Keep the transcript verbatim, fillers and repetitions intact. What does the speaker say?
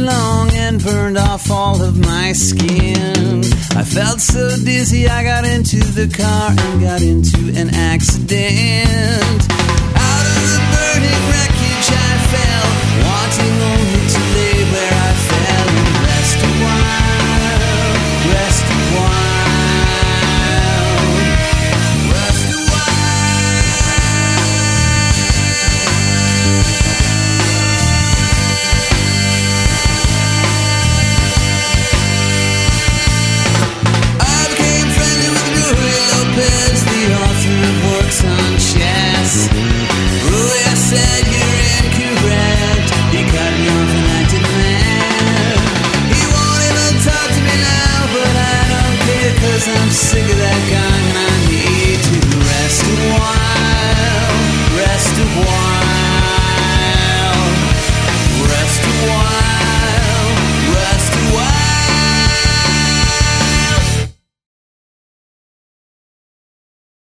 long and burned off all of my skin. I felt so dizzy I got into the car and got into an accident. Out of the burning wreckage I fell, wanting only to lay where I fell and rest a while, rest a while, rest a The author of works on chess. Oh, I said